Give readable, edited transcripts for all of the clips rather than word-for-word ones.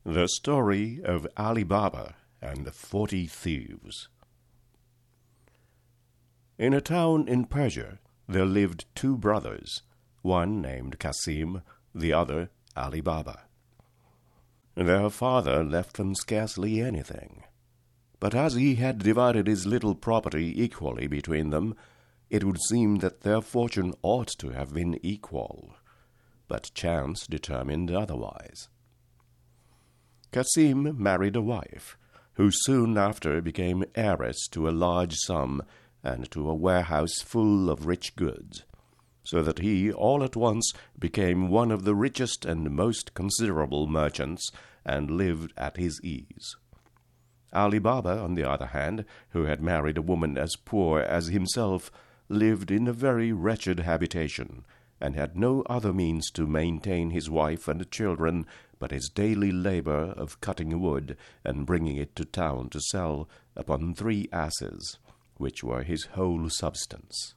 The Story of Ali Baba and the 40 Thieves. In a town in Persia there lived two brothers, one named Qasim, the other Ali Baba. Their father left them scarcely anything, but as he had divided his little property equally between them, it would seem that their fortune ought to have been equal, but chance determined otherwise. Qasim married a wife, who soon after became heiress to a large sum and to a warehouse full of rich goods, so that he all at once became one of the richest and most considerable merchants, and lived at his ease. Ali Baba, on the other hand, who had married a woman as poor as himself, lived in a very wretched habitation, and had no other means to maintain his wife and children but his daily labor of cutting wood and bringing it to town to sell upon 3 asses, which were his whole substance.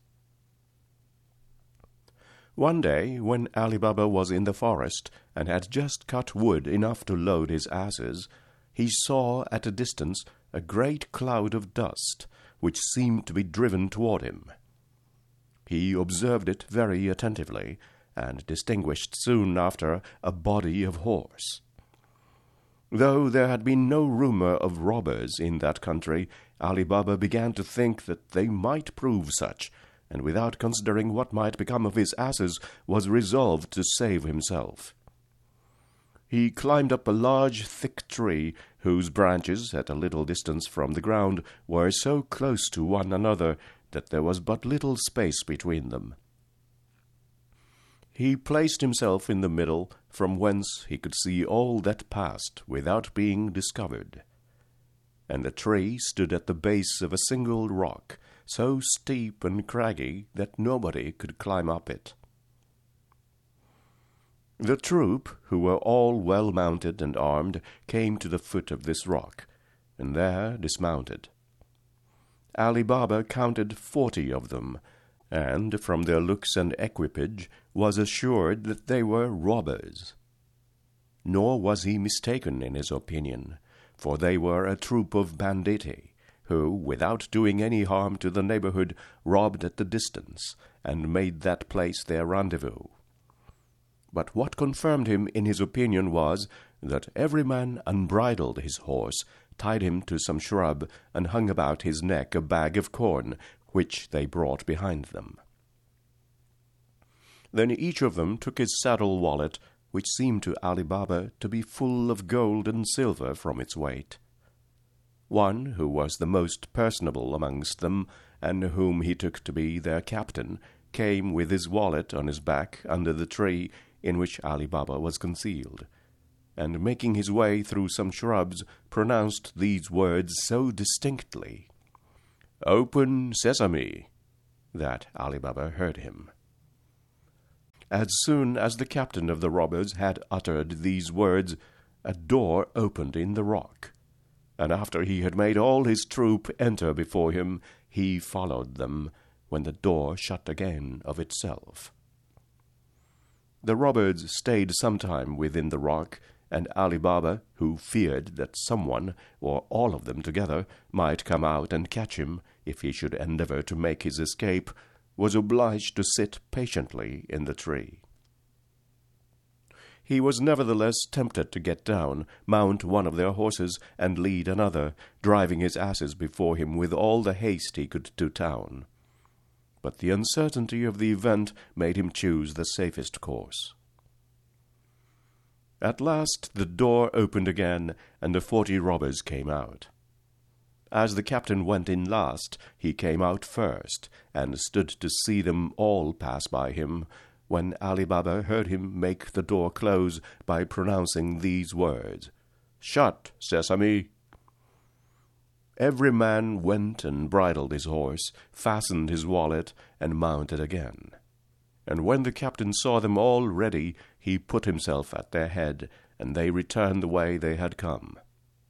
One day, when Ali Baba was in the forest and had just cut wood enough to load his asses, he saw at a distance a great cloud of dust, which seemed to be driven toward him. He observed it very attentively, and distinguished soon after a body of horse. Though there had been no rumor of robbers in that country, Ali Baba began to think that they might prove such, and without considering what might become of his asses, was resolved to save himself. He climbed up a large thick tree, whose branches, at a little distance from the ground, were so close to one another that there was but little space between them. He placed himself in the middle, from whence he could see all that passed without being discovered. And the tree stood at the base of a single rock, so steep and craggy that nobody could climb up it. The troop, who were all well mounted and armed, came to the foot of this rock, and there dismounted. Ali Baba counted 40 of them, and from their looks and equipage was assured that they were robbers. Nor was he mistaken in his opinion, for they were a troop of banditti, who, without doing any harm to the neighborhood, robbed at the distance, and made that place their rendezvous. But what confirmed him in his opinion was, that every man unbridled his horse, tied him to some shrub, and hung about his neck a bag of corn, which they brought behind them. Then each of them took his saddle wallet, which seemed to Ali Baba to be full of gold and silver from its weight. One, who was the most personable amongst them, and whom he took to be their captain, came with his wallet on his back under the tree in which Ali Baba was concealed, and making his way through some shrubs, pronounced these words so distinctly, "Open, Sesame," that Ali Baba heard him. As soon as the captain of the robbers had uttered these words, a door opened in the rock, and after he had made all his troop enter before him, he followed them, when the door shut again of itself. The robbers stayed some time within the rock, and Ali Baba, who feared that someone, or all of them together, might come out and catch him if he should endeavor to make his escape, was obliged to sit patiently in the tree. He was nevertheless tempted to get down, mount one of their horses, and lead another, driving his asses before him with all the haste he could to town. But the uncertainty of the event made him choose the safest course. At last the door opened again, and the 40 robbers came out. As the captain went in last, he came out first, and stood to see them all pass by him, when Ali Baba heard him make the door close by pronouncing these words, "Shut, Sesame." Every man went and bridled his horse, fastened his wallet, and mounted again. And when the captain saw them all ready, he put himself at their head, and they returned the way they had come.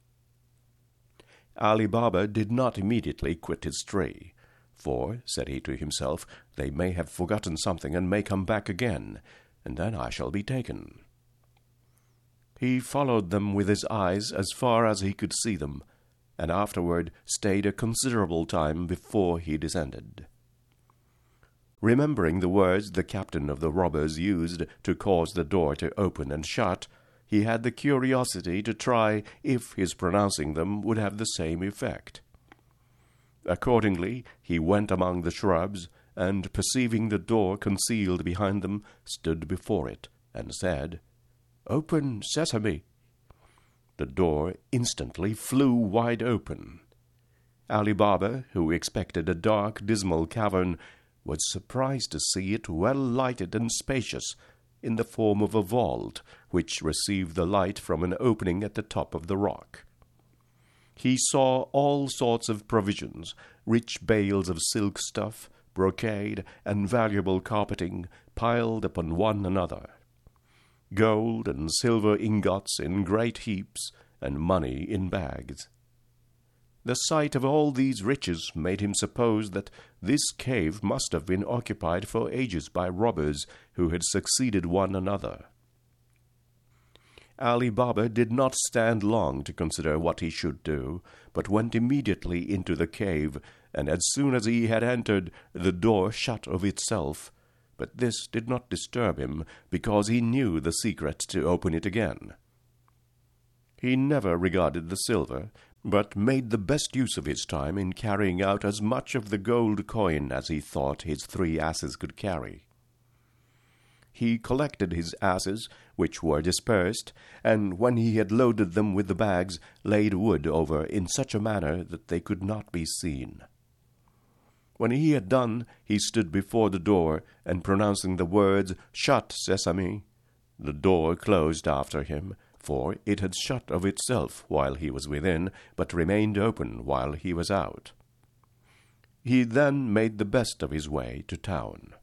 Ali Baba did not immediately quit his tree, for, said he to himself, they may have forgotten something and may come back again, and then I shall be taken. He followed them with his eyes as far as he could see them, and afterward stayed a considerable time before he descended. Remembering the words the captain of the robbers used to cause the door to open and shut, he had the curiosity to try if his pronouncing them would have the same effect. Accordingly, he went among the shrubs, and perceiving the door concealed behind them, stood before it, and said, "Open, Sesame!" The door instantly flew wide open. Ali Baba, who expected a dark, dismal cavern, was surprised to see it well lighted and spacious, in the form of a vault, which received the light from an opening at the top of the rock. He saw all sorts of provisions, rich bales of silk stuff, brocade, and valuable carpeting piled upon one another, gold and silver ingots in great heaps, and money in bags. The sight of all these riches made him suppose that this cave must have been occupied for ages by robbers who had succeeded one another. Ali Baba did not stand long to consider what he should do, but went immediately into the cave, and as soon as he had entered, the door shut of itself. But this did not disturb him, because he knew the secret to open it again. He never regarded the silver, but made the best use of his time in carrying out as much of the gold coin as he thought his 3 asses could carry. He collected his asses, which were dispersed, and when he had loaded them with the bags, laid wood over in such a manner that they could not be seen. When he had done, he stood before the door, and pronouncing the words, "Shut, Sesame," the door closed after him, for it had shut of itself while he was within, but remained open while he was out. He then made the best of his way to town.